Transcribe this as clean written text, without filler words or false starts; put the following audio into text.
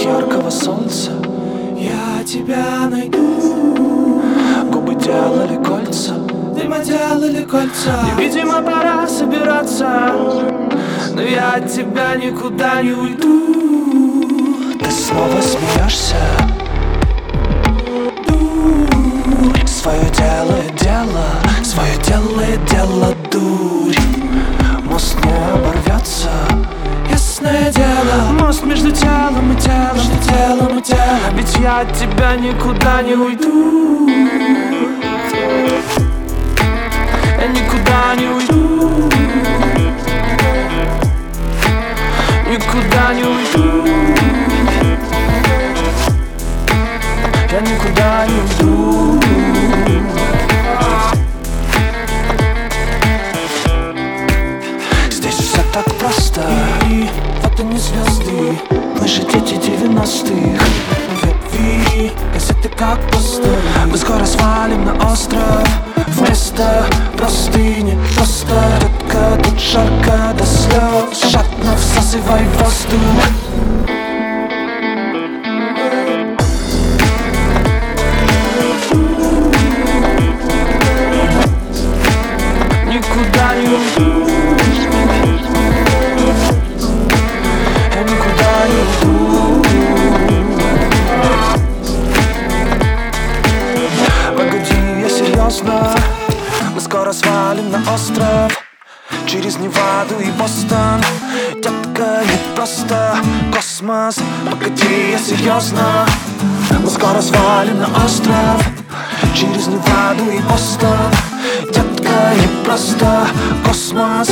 яркого солнца. Я тебя найду. Губы делали кольца, Дыма делали кольца. невидимо пора собираться, но я от тебя никуда не уйду. Ты снова смеешься. Свое делает дело, свое делает дело, дурь. Мост не оборвется, Ясное дело. мост между телом и телом, Между телом и телом. ведь я от тебя никуда не уйду. Я никуда не уйду. Никуда не уйду. Я никуда не уйду. Здесь все так просто. И вот они звезды, Мы же дети 90-х. ветви, газеты как посты. Мы скоро свалим на остров вместо простыни. Просто, детка, тут жарко до слез. Жадно всасывай воздух. Никуда не уйду. Я никуда не уйду. Погоди, я серьезно. Мы скоро свалим на остров через Неваду и Бостон. Детка, не просто космос. Погоди, я серьезно. Мы скоро свалим на остров через Неваду и Бостон. Детка, не просто космос.